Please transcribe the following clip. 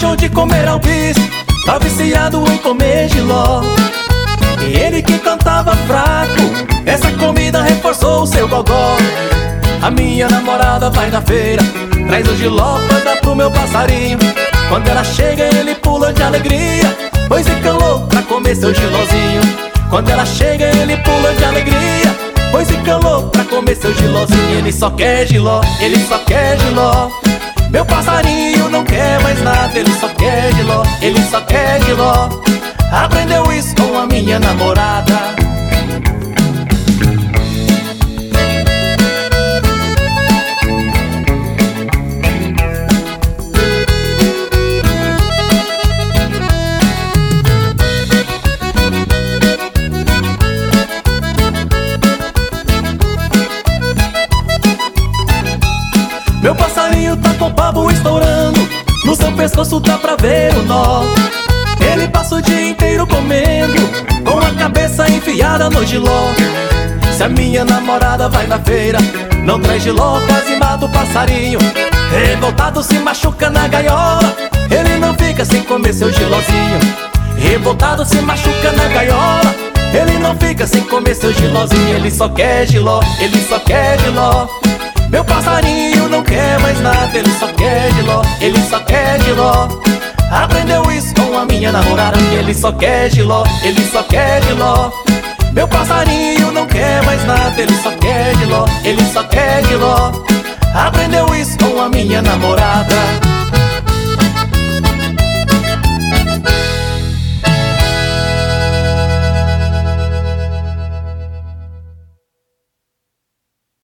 deixou de comer alpiste, tá viciado em comer jiló. E ele que cantava fraco, essa comida reforçou o seu gogó. A minha namorada vai na feira, traz o jiló pra dar pro meu passarinho. Quando ela chega ele pula de alegria, pois fica louco pra comer seu gilózinho. Quando ela chega ele pula de alegria, pois fica louco pra comer seu gilózinho. Ele só quer giló, ele só quer giló. Meu passarinho não quer mais nada, ele só quer giló, ele só quer giló. Aprendeu isso com a minha namorada. Meu passarinho tá com o rabo estourando, no seu pescoço dá pra ver o nó. Ele passa o dia inteiro comendo, com a cabeça enfiada no jiló. Se a minha namorada vai na feira, não traz jiló, quase mata o passarinho. Revoltado se machuca na gaiola, ele não fica sem comer seu gilózinho. Revoltado se machuca na gaiola, ele não fica sem comer seu gilózinho. Ele só quer giló, ele só quer giló. Meu passarinho não quer mais nada, ele só quer giló, ele só quer giló. Aprendeu isso com a minha namorada, que ele só quer giló, ele só quer giló. Meu passarinho não quer mais nada, ele só quer giló, ele só quer giló. Aprendeu isso com a minha namorada.